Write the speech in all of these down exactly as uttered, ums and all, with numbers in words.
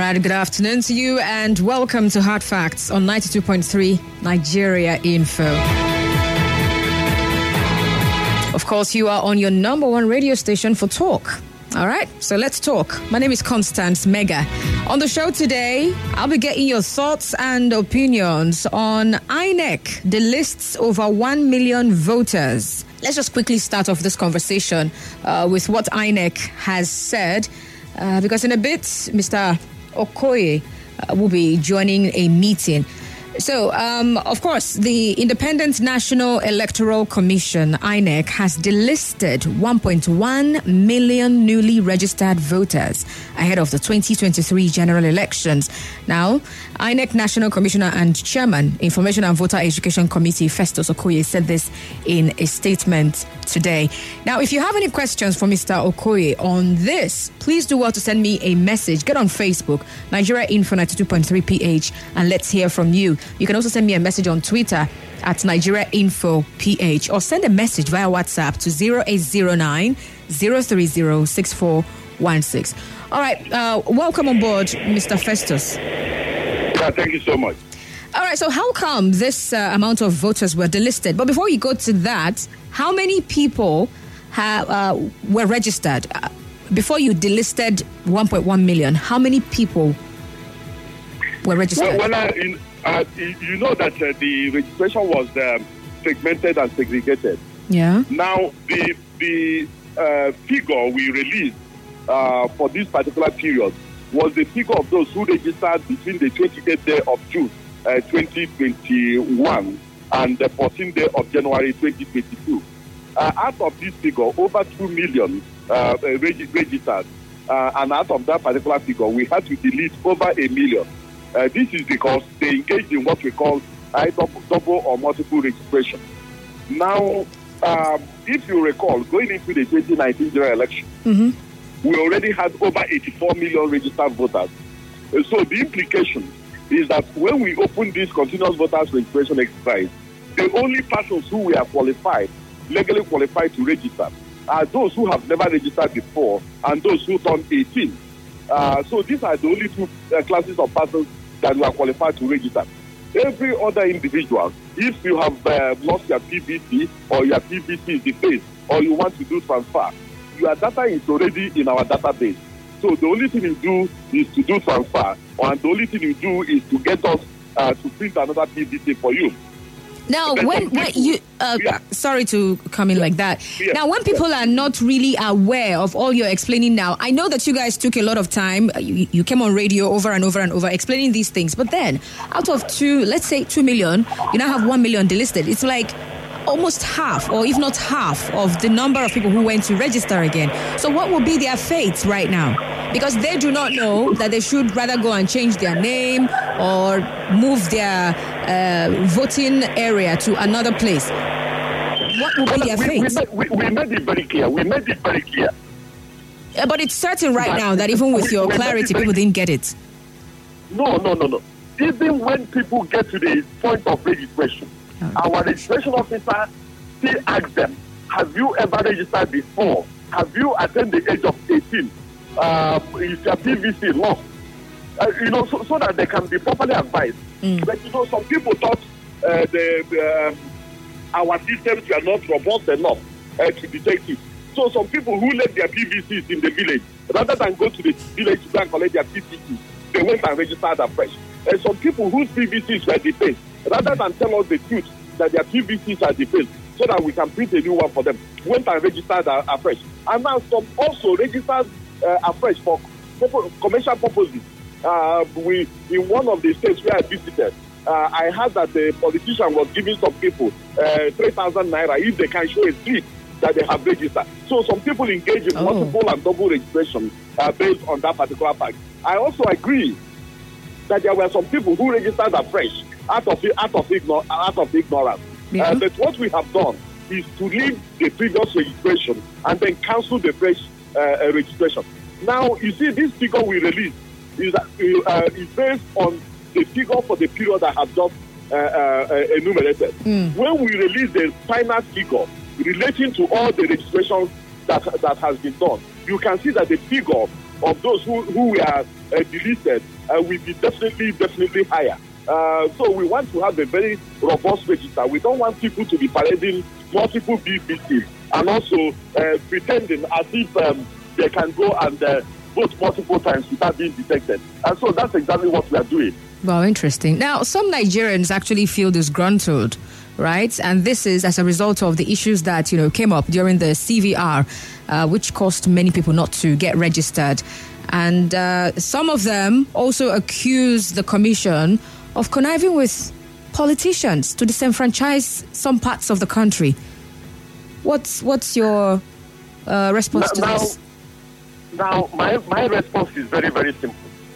right, good afternoon to you and welcome to Hard Facts on ninety-two point three Nigeria Info. Of course, you are on your number one radio station for talk. All right, so let's talk. My name is Constance Mega. On the show today, I'll be getting your thoughts and opinions on I N E C, the lists over one million voters. Let's just quickly start off this conversation uh, with what I N E C has said, uh, because in a bit, Mister Okoye uh, will be joining a meeting. So, um, of course, the Independent National Electoral Commission, I N E C, has delisted one point one million newly registered voters ahead of the twenty twenty-three general elections. Now, I N E C National Commissioner and Chairman, Information and Voter Education Committee, Festus Okoye, said this in a statement today. Now, if you have any questions for Mister Okoye on this, please do well to send me a message. Get on Facebook, Nigeria Info ninety-two point three P H, and let's hear from you. You can also send me a message on Twitter at Nigeria Info P H, or send a message via WhatsApp to zero eight zero nine, zero three zero, six four one six. All right, uh, welcome on board, Mister Festus. Yeah, thank you so much. All right, so how come this uh, amount of voters were delisted? But before you go to that, how many people have, uh, were registered? Uh, before you delisted one point one million, how many people were registered? Well, well uh, in, uh, you know that uh, the registration was um, segmented and segregated. Yeah. Now, the the uh, figure we released uh, for this particular period was the figure of those who registered between the twenty-eighth day of June uh, twenty twenty-one and the fourteenth day of January twenty twenty-two. Uh, out of this figure, over two million uh, reg- registered. Uh, and out of that particular figure, we had to delete over a million. Uh, this is because they engaged in what we call either double or multiple registration. Now, um, if you recall, going into the twenty nineteen general election, mm-hmm. we already had over eighty-four million registered voters. Uh, so the implication is that when we open this continuous voters registration exercise, the only persons who we are qualified, legally qualified to register, are those who have never registered before and those who turned eighteen. Uh, so these are the only two uh, classes of persons that we are qualified to register. Every other individual, if you have uh, lost your P V C or your P V C is defaced or you want to do transfer, your data is already in our database. So the only thing you do is to do transfer, and the only thing you do is to get us uh, to print another P V C for you. Now, when, when you, uh, yeah. sorry to come in yeah. like that. Yeah. Now, when people yeah. are not really aware of all you're explaining now, I know that you guys took a lot of time. You, you came on radio over and over and over explaining these things. But then, out of two, let's say two million, you now have one million delisted. It's like almost half, or if not half, of the number of people who went to register again. So what will be their fate right now? Because they do not know that they should rather go and change their name or move their uh, voting area to another place. What will be their fate? We, we, we made it very clear. We made it very clear. Yeah, but it's certain right now that even with your clarity, people didn't get it. No, no, no, no. Even when people get to the point of registration, okay. our registration officer still asks them, have you ever registered before? Have you attained the age of eighteen? Uh, is your P V C lost? Uh, you know, so, so that they can be properly advised. Mm. But you know, some people thought uh, the, the um, our systems were not robust enough uh, to detect it. So some people who left their P V Cs in the village, rather than go to the village to go and collect their P V Cs, they went and registered afresh. And some people whose P V Cs were defaced, rather than tell us the truth that their P V Cs are defaced, so that we can print a new one for them, went and registered afresh. And now some also registered Uh, afresh for commercial purposes. Uh, we, in one of the states where I visited, uh, I heard that the politician was giving some people uh, three thousand naira if they can show a slip that they have registered. So some people engage in oh. multiple and double registration uh, based on that particular fact. I also agree that there were some people who registered afresh out of out of, ignor- out of ignorance. Yeah. Uh, but what we have done is to leave the previous registration and then cancel the fresh Uh, registration. Now, you see, this figure we released is, uh, is based on the figure for the period I have just uh, uh, enumerated. Mm. When we release the final figure relating to all the registrations that that has been done, you can see that the figure of those who, who were uh, deleted uh, will be definitely, definitely higher. Uh, so we want to have a very robust register. We don't want people to be parading multiple B B Cs and also uh, pretending as if um, they can go and uh, vote multiple times without being detected. And so that's exactly what we are doing. Well, interesting. Now, some Nigerians actually feel disgruntled, right? And this is as a result of the issues that, you know, came up during the C V R, uh, which caused many people not to get registered. And uh, some of them also accuse the commission of conniving with politicians to disenfranchise some parts of the country. What's what's your uh, response now, to this? Now, my, my response is very, very simple.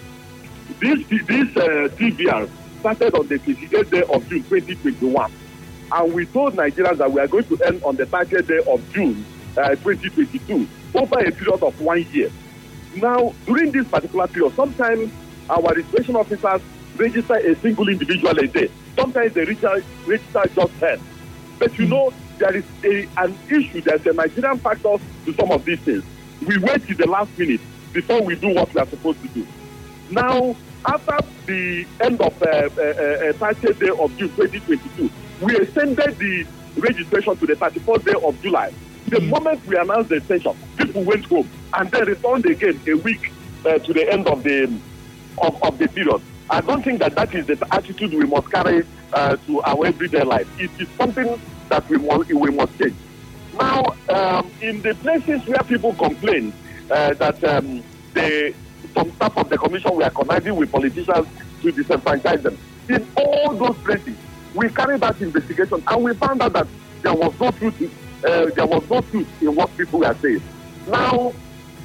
This, this uh, C V R started on the twenty-eighth day of June twenty twenty-one. And we told Nigerians that we are going to end on the thirtieth day of June uh, twenty twenty-two, over a period of one year. Now, during this particular period, sometimes our registration officers register a single individual a day. Sometimes they register, register just ten. But you know, there is a, an issue, there's a Nigerian factor to some of these things. We wait till the last minute before we do what we are supposed to do. Now, after the end of uh, uh, uh, thirtieth day of June twenty twenty-two, we extended the registration to the thirty-first day of July. The mm. moment we announced the extension, people went home and then returned again a week uh, to the end of the of, of the period. I don't think that that is the attitude we must carry uh, to our everyday life. It is something that we must, we must change. Now, um, in the places where people complain uh, that um, the, some staff of the commission were conniving with politicians to disenfranchise them, in all those places, we carried out investigation and we found out that there was no truth. Uh, there was no truth in what people were saying. Now,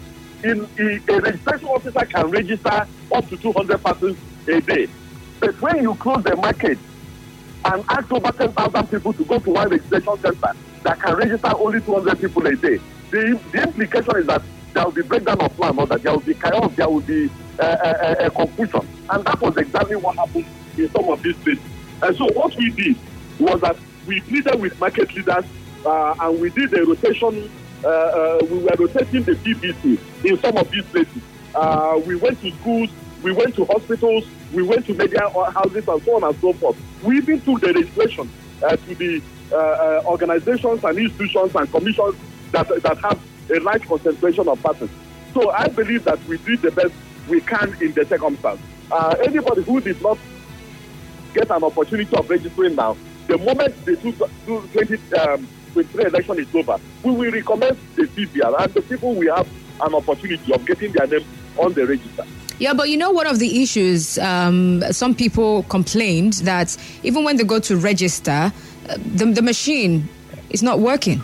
in, in a registration officer can register up to two hundred persons a day, but when you close the market and ask over ten thousand people to go to one registration center that can register only two hundred people a day, the, the implication is that there will be breakdown of plan, or that there will be chaos, there will be uh, uh, uh, confusion. And that was exactly what happened in some of these places. And so what we did was that we pleaded with market leaders uh, and we did a rotation. Uh, uh, we were rotating the B B C in some of these places. Uh, we went to schools, we went to hospitals, we went to media houses and so on and so forth. We even took the registration uh, to the uh, uh, organizations and institutions and commissions that, that have a large concentration of persons. So I believe that we did the best we can in the circumstance. Uh, anybody who did not get an opportunity of registering now, the moment the twenty twenty-three election is over, we will recommence the C V R and the people will have an opportunity of getting their name on the register. Yeah, but you know, one of the issues, um, some people complained that even when they go to register, the, the machine is not working.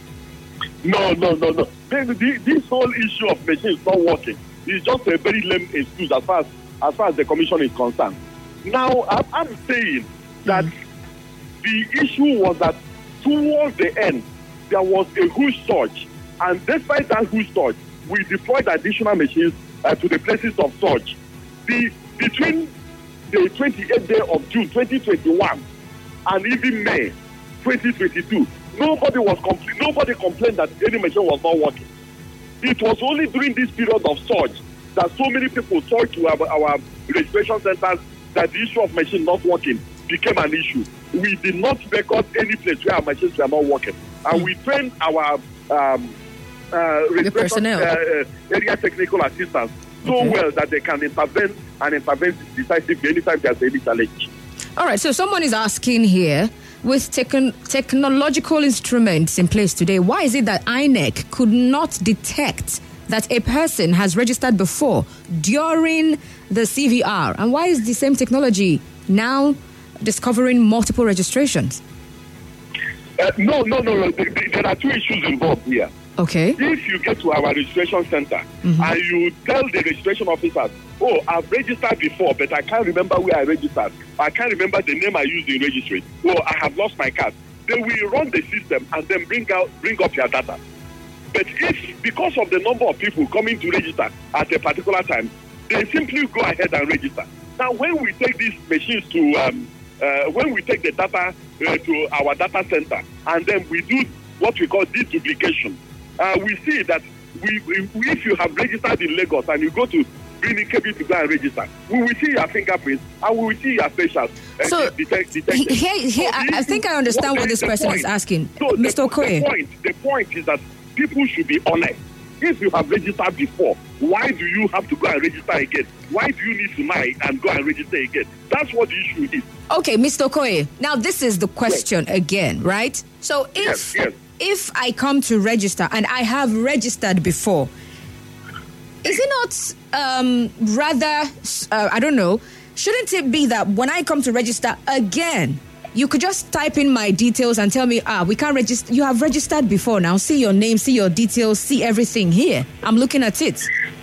No, no, no, no. This, this whole issue of machine is not working. It's just a very lame excuse as far as, as far as the commission is concerned. Now, I'm, I'm saying that mm-hmm. the issue was that towards the end, there was a huge surge. And despite that huge surge, we deployed additional machines uh, to the places of surge. The, between the twenty-eighth day of June twenty twenty-one and even May twenty twenty-two, nobody was compl- nobody complained that any machine was not working. It was only during this period of surge that so many people surged to our, our registration centers that the issue of machine not working became an issue. We did not record any place where our machines were not working. And mm. we trained our um, uh, registration uh, area technical assistants so okay. well that they can intervene and intervene decisively anytime there's any challenge. All right, so someone is asking here, with techn- technological instruments in place today, why is it that I N E C could not detect that a person has registered before during the C V R? And why is the same technology now discovering multiple registrations? Uh, no, no, no, no. There are two issues involved here. Okay. If you get to our registration center mm-hmm. and you tell the registration officers, oh, I've registered before, but I can't remember where I registered. I can't remember the name I used in registry. Oh, I have lost my card. They will run the system and then bring out, bring up your data. But if, because of the number of people coming to register at a particular time, they simply go ahead and register. Now, when we take these machines to, um, uh, when we take the data uh, to our data center, and then we do what we call deduplication, uh, we see that we, we, if you have registered in Lagos and you go to Birnin Kebbi to go and register, we will see your fingerprints and we will see your facials. Uh, so, detect, detect here, here, so I, I think I understand what this person point. is asking. So Mister The, Okoye. the, point, the point is that people should be honest. If you have registered before, why do you have to go and register again? Why do you need to lie and go and register again? That's what the issue is. Okay, Mister Okoye. Now, this is the question yes. again, right? So, if yes, yes. if I come to register and I have registered before, is it not um, rather, uh, I don't know, shouldn't it be that when I come to register again, you could just type in my details and tell me, ah, we can't register. You have registered before now. See your name, see your details, see everything here. I'm looking at it.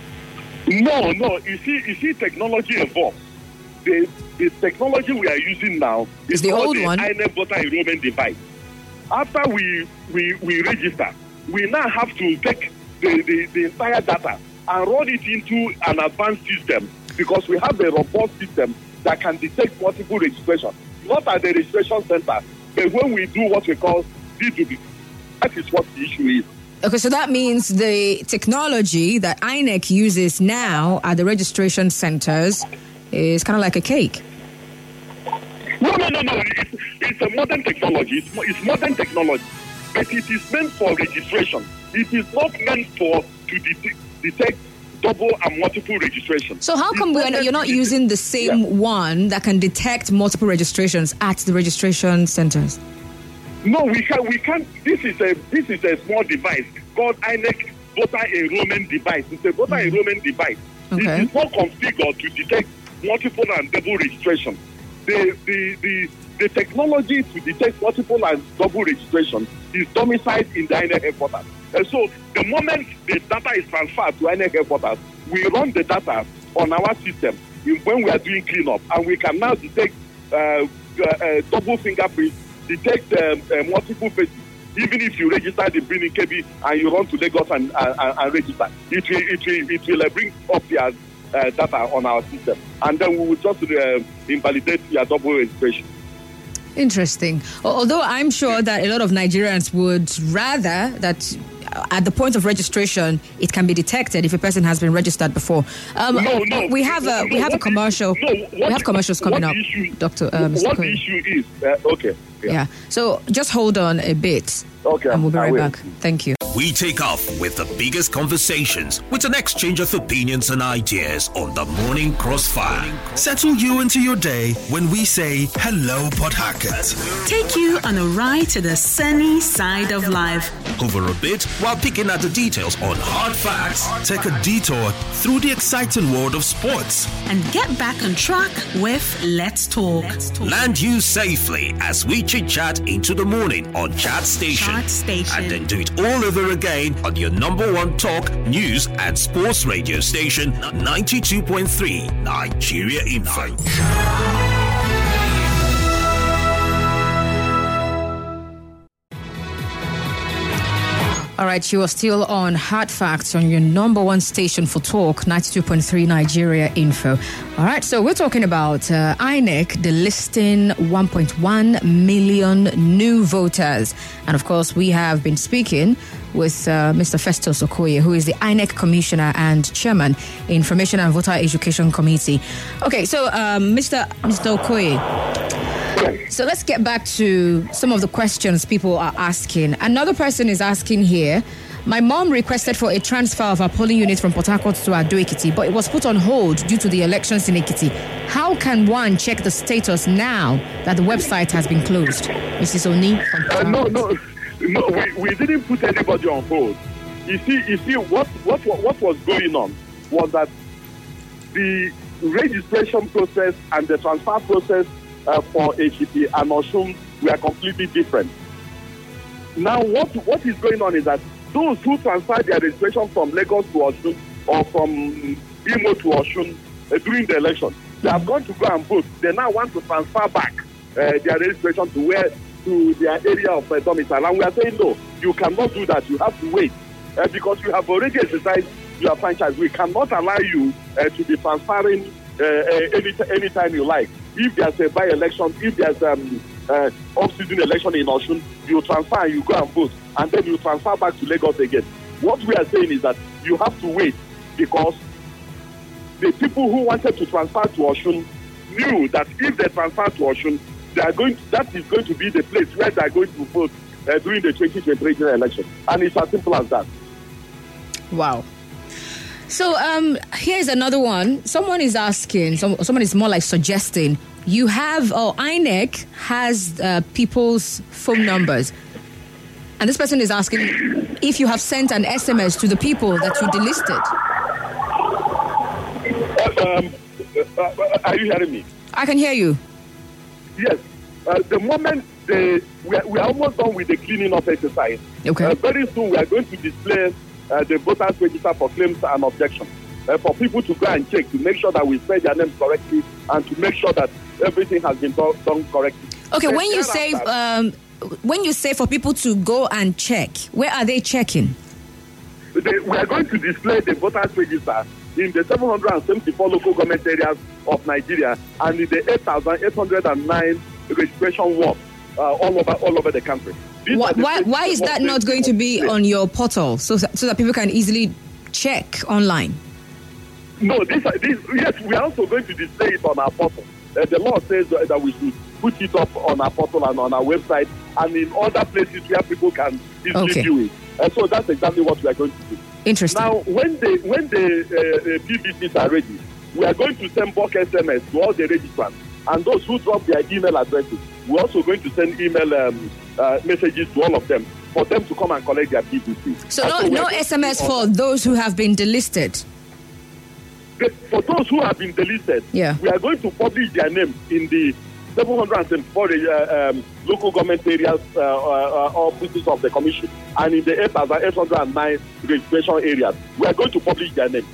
No, no. You see, you see, technology evolves. The, the technology we are using now is it's the called old the one. I N E C voter enrollment device. After we, we, we register, we now have to take the, the, the entire data and run it into an advanced system because we have a robust system that can detect multiple registrations. Not at the registration center, but when we do what we call D two B, that is what the issue is. Okay, so that means the technology that I N E C uses now at the registration centers is kind of like a cake. No, no, no, no. It's, it's a modern technology. It's, it's modern technology, but it is meant for registration. It is not meant for to detect, detect double and multiple registration. So how come we're not, you're not using the same yeah. one that can detect multiple registrations at the registration centers? No, we can. We can't. This is a this is a small device called I N E C voter enrollment device. It's a voter mm. enrollment device. Okay. It is not configured to detect multiple and double registration. The the the the technology to detect multiple and double registration is domiciled in the I N E C headquarters. And so the moment the data is transferred to I N E C headquarters, we run the data on our system when we are doing cleanup, and we can now detect uh, uh, uh, double fingerprints, detect um, uh, multiple faces. Even if you register in Birnin Kebbi and you run to Lagos and, and, and register, it will it will it will uh, bring up your uh, data on our system, and then we will just uh, invalidate your double registration. Interesting. Although I'm sure that a lot of Nigerians would rather that at the point of registration it can be detected if a person has been registered before. Um, no, no, we have a we no, have a commercial. No, we have commercials coming up, issue, Doctor Uh, Mister What Okoye. the issue is? Uh, okay. Yeah. yeah. So just hold on a bit. Okay. And we'll be right back. Thank you. We take off with the biggest conversations with an exchange of opinions and ideas on the Morning Crossfire. Settle you into your day when we say hello, Port Harcourt. Take you on a ride to the sunny side of life. Over a bit while picking at the details on hard facts. Take a detour through the exciting world of sports. And get back on track with Let's Talk. Let's Talk. Land you safely as we chit-chat into the morning on Chat Station. Chat Station. And then do it all over again on your number one talk, news and sports radio station, ninety-two point three Nigeria Info. All right, you are still on Hard Facts on your number one station for talk, ninety-two point three Nigeria Info. All right, so we're talking about uh, I N E C delisting one point one million new voters. And of course, we have been speaking with uh, Mister Festus Okoye, who is the I N E C Commissioner and Chairman, Information and Voter Education Committee. Okay, so um, Mister Mister Okoye, so let's get back to some of the questions people are asking. Another person is asking here, my mom requested for a transfer of her polling unit from Port Harcourt to Ado-Ekiti, but it was put on hold due to the elections in Ekiti. How can one check the status now that the website has been closed? Missus Oni from Port Uh, no, Harcourt. no, no. We, we didn't put anybody on hold. You see, you see, what what what was going on was that the registration process and the transfer process uh, for Ekiti and Osun were completely different. Now, what what is going on is that those who transferred their registration from Lagos to Osun or from Imo to Osun uh, during the election, they have gone to go and vote. They now want to transfer back uh, their registration to where to their area of uh, domicile. And we are saying, no, you cannot do that. You have to wait uh, because you have already exercised your franchise. We cannot allow you uh, to be transferring uh, uh, any anytime you like. If there's a by-election, if there's um, uh, off-season election in Osun, you transfer and you go and vote, and then you transfer back to Lagos again. What we are saying is that you have to wait, because the people who wanted to transfer to Osun knew that if they transfer to Osun, they are going to, that is going to be the place where they are going to vote uh, during the twenty twenty-three general election. And it's as simple as that. Wow. So um, here's another one. Someone is asking, some, someone is more like suggesting, you have, or I N E C has uh, people's phone numbers. And this person is asking if you have sent an S M S to the people that you delisted. Uh, um, uh, are you hearing me? I can hear you. Yes. Uh, the moment the, we, are, we are almost done with the cleaning up exercise, okay. uh, very soon we are going to display uh, the voters register for claims and objections. Uh, for people to go and check to make sure that we spell their names correctly and to make sure that everything has been do- done correctly. Okay, and when you say um, when you say for people to go and check, where are they checking? They, we are going to display the voters register in the seven hundred seventy-four local government areas of Nigeria and in the eight thousand eight hundred nine registration wards uh, all over all over the country. Why, why, why is that not going to be on your portal so so that people can easily check online? No, this, this yes, we are also going to display it on our portal. Uh, the law says that we should put it up on our portal and on our website and in other places where people can easily okay. view it. Uh, so that's exactly what we are going to do. Interesting. Now, when the when the uh, uh, P V Cs are ready, we are going to send bulk S M S to all the registrants and those who drop their email addresses. We're also going to send email um, uh, messages to all of them for them to come and collect their P V Cs. So, no, so no S M S for those who have been delisted. For those who have been delisted, yeah. we are going to publish their names in the seven hundred seventy-four uh, um, local government areas uh, uh, offices of the commission and in the eight thousand eight hundred nine registration areas. We are going to publish their names.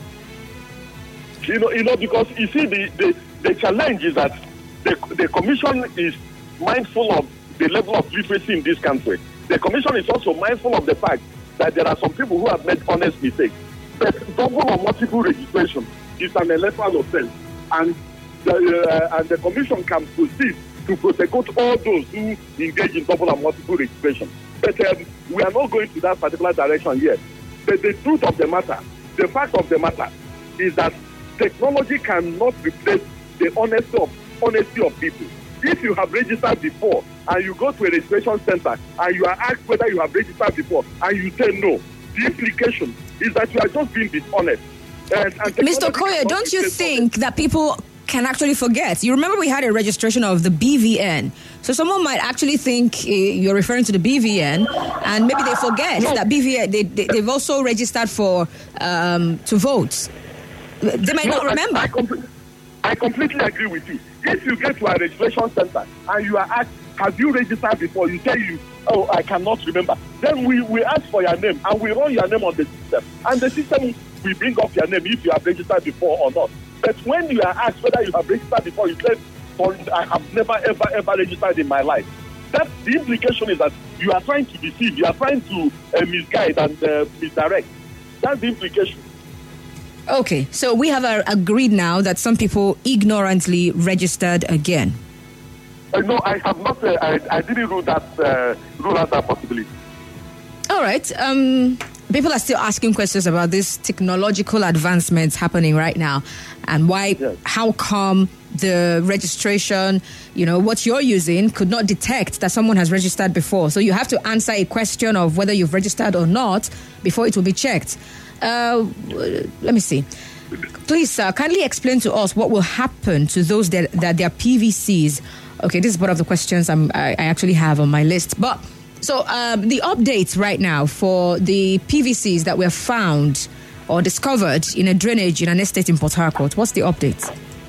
You know, you know, because you see, the, the, the challenge is that the, the commission is mindful of the level of literacy in this country. The commission is also mindful of the fact that there are some people who have made honest mistakes. But double or multiple registration is an electoral offense, and the, uh, and the commission can proceed to prosecute all those who engage in double and multiple registration. But um, we are not going to that particular direction yet. But the truth of the matter, the fact of the matter, is that technology cannot replace the honesty of honesty of people. If you have registered before and you go to a registration center and you are asked whether you have registered before and you say no, the implication is that you are just being dishonest. And, and Mister Koye, don't you think that people can actually forget? You remember we had a registration of the B V N. So someone might actually think uh, you're referring to the B V N, and maybe they forget no. that B V N, they, they, they've also registered for um, to vote. They might no, not remember. I, I, com- I completely agree with you. If you get to a registration center and you are asked, have you registered before? You tell you, oh, I cannot remember. Then we, we ask for your name and we run your name on the system. And the system will bring up your name if you have registered before or not. But when you are asked whether you have registered before, you say, I have never, ever, ever registered in my life. That's the implication is that you are trying to deceive, you are trying to uh, misguide and uh, misdirect. That's the implication. Okay, so we have uh, agreed now that some people ignorantly registered again. Uh, no, I have not. Uh, I, I didn't rule that uh, rule out that possibility. All right. Um, people are still asking questions about these technological advancements happening right now, and why? Yes. How come the registration, you know, what you're using could not detect that someone has registered before? So you have to answer a question of whether you've registered or not before it will be checked. Uh, let me see. Please, uh, kindly explain to us what will happen to those that, that their P V Cs. Okay, this is one of the questions I'm, I, I actually have on my list. But so um, the updates right now for the P V Cs that were found or discovered in a drainage in an estate in Port Harcourt. What's the update?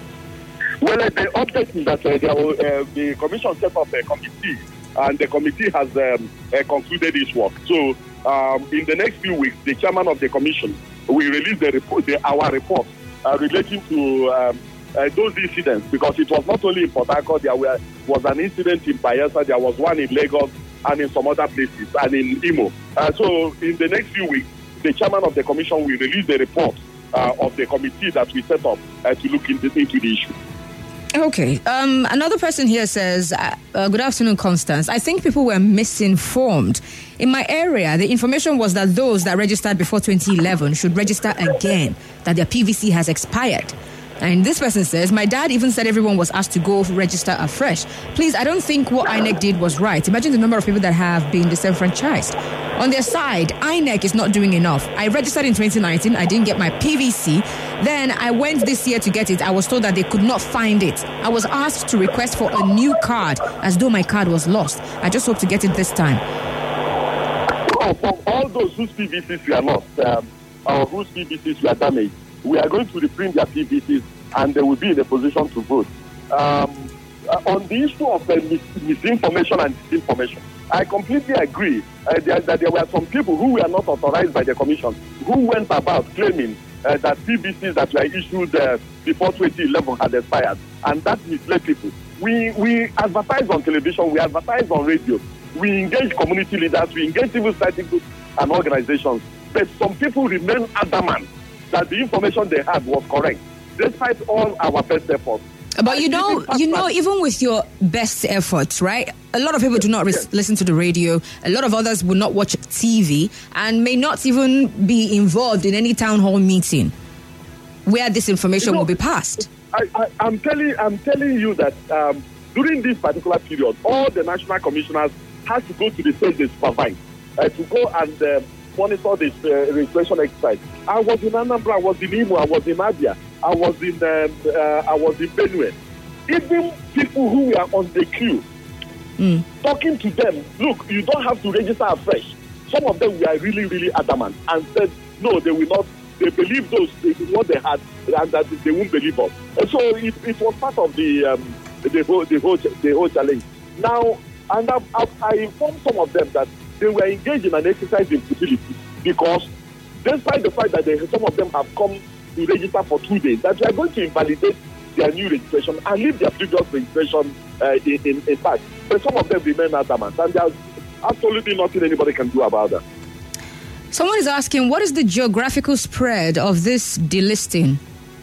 Well, uh, the update is that uh, there, uh, the commission set up a committee, and the committee has um, uh, concluded its work. So. Um, in the next few weeks, the chairman of the commission will release the report, the, our report uh, relating to um, uh, those incidents, because it was not only in Port Harcourt, there were, was an incident in Bayelsa, there was one in Lagos and in some other places, and in Imo. Uh, so in the next few weeks, the chairman of the commission will release the report uh, of the committee that we set up uh, to look into, into the issue. Okay. Um, another person here says, uh, uh, good afternoon, Constance. I think people were misinformed. In my area, the information was that those that registered before twenty eleven should register again, that their P V C has expired. And this person says, my dad even said everyone was asked to go register afresh. Please, I don't think what I N E C did was right. Imagine the number of people that have been disenfranchised. On their side, I N E C is not doing enough. I registered in twenty nineteen. I didn't get my P V C. Then I went this year to get it. I was told that they could not find it. I was asked to request for a new card as though my card was lost. I just hope to get it this time. Oh, for all those whose P V Cs were lost um, or whose P V Cs were damaged, we are going to reprint their P V Cs and they will be in a position to vote. Um, uh, on the issue of uh, mis- misinformation and disinformation, I completely agree uh, that, that there were some people who were not authorized by the Commission who went about claiming uh, that P V Cs that were issued uh, before twenty eleven had expired, and that misled people. We, we advertise on television, we advertise on radio, we engage community leaders, we engage civil society groups and organizations, but some people remain adamant that the information they had was correct, despite all our best efforts. But you know, you know, even with your best efforts, right? A lot of people do not res- yes. listen to the radio. A lot of others will not watch T V and may not even be involved in any town hall meeting where this information you know, will be passed. I, I, I'm telling, I'm telling you that um, during this particular period, all the national commissioners had to go to the state they supervise uh, to go and uh, monitor this uh, registration exercise. I was in Anambra, I was in Imo, I was in Abia, I was in um, uh, I was in Benue. Even people who were on the queue, mm. talking to them, look, you don't have to register afresh. Some of them were really, really adamant and said, no, they will not. They believe those they, what they had, and that they won't believe us. And so it, it was part of the um, the whole the whole the whole challenge. Now, and I, I, I informed some of them that they were engaged in an exercise in futility because, despite the fact that they, some of them have come to register for two days, that they are going to invalidate their new registration and leave their previous registration uh, in, in, in fact. But some of them remain adamant, and there's absolutely nothing anybody can do about that. Someone is asking, what is the geographical spread of this delisting?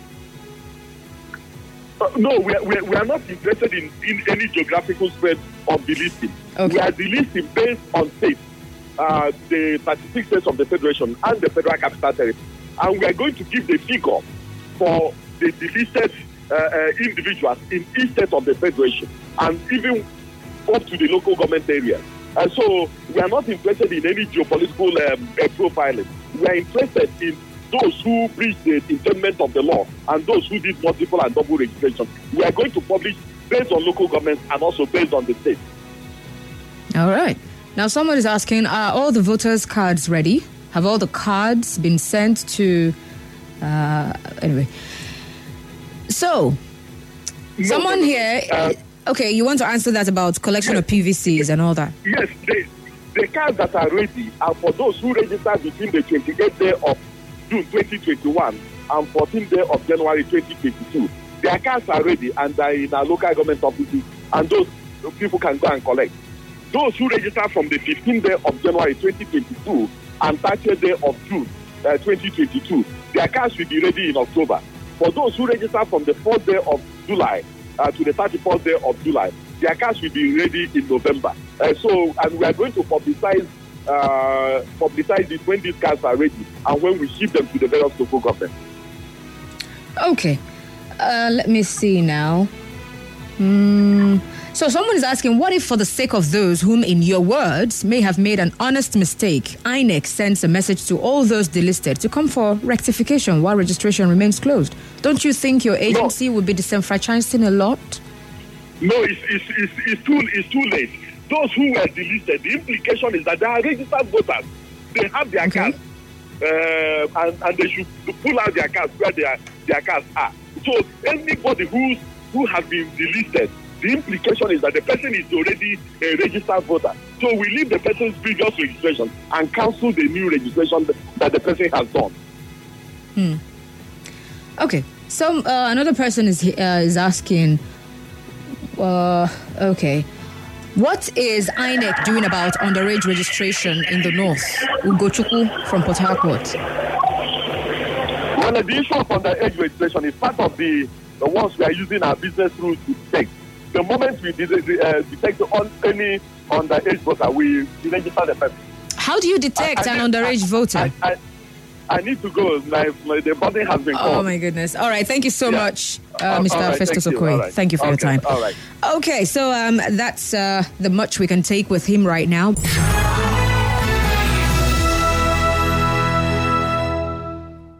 Uh, no, we are, we, are, we are not interested in, in any geographical spread of delisting. Okay. We are delisting based on states, uh, the thirty-six states of the Federation and the Federal Capital Territory. And we are going to give the figure for the delisted uh, uh, individuals in each state of the Federation and even up to the local government areas. And so we are not interested in any geopolitical um, uh, profiling. We are interested in those who breached the intendment of the law and those who did multiple and double registration. We are going to publish based on local governments and also based on the state. All right. Now, someone is asking, are all the voters' cards ready? Have all the cards been sent to... Uh, anyway. So, no, someone no, here... Uh, okay, you want to answer that about collection yes, of P V Cs and all that? Yes, the, the cards that are ready are for those who registered between the twenty-eighth day of June twenty twenty-one and fourteenth day of January twenty twenty-two. Their cards are ready and are in our local government offices, and those people can go and collect. Those who register from the fifteenth day of January twenty twenty-two and thirtieth day of June uh, twenty twenty-two, their cards will be ready in October. For those who register from the fourth day of July uh, to the thirty-first day of July, their cards will be ready in November. Uh, so, and we are going to publicize uh, publicize it when these cards are ready and when we ship them to the various local governments. Okay. Uh, let me see now. Hmm. So someone is asking, what if for the sake of those whom, in your words, may have made an honest mistake, I N E C sends a message to all those delisted to come for rectification while registration remains closed? Don't you think your agency no. would be disenfranchising a lot? No, it's, it's, it's, it's, too, it's too late. Those who were delisted, the implication is that they are registered voters. They have their okay. cards, uh, and, and they should pull out their cards where their, their cards are. So anybody who's, who has been delisted, the implication is that the person is already a registered voter. So we leave the person's previous registration and cancel the new registration that the person has done. Hmm. Okay. So uh, another person is uh, is asking, uh, okay, what is I N E C doing about underage registration in the north? Ugochukwu from Port Harcourt. Well, the issue of underage registration is part of the the ones we are using our business rules to detect. The moment we de- uh, detect on any underage voter, we register the person. How do you detect I, I, an underage I, voter? I, I, I need to go. My, my, the body has been called. Oh, my goodness. All right. Thank you so yeah. much, uh, Mister Right, Festus thank Okoye. You. Right. Thank you for okay. your time. All right. Okay, so um, that's uh, the much we can take with him right now.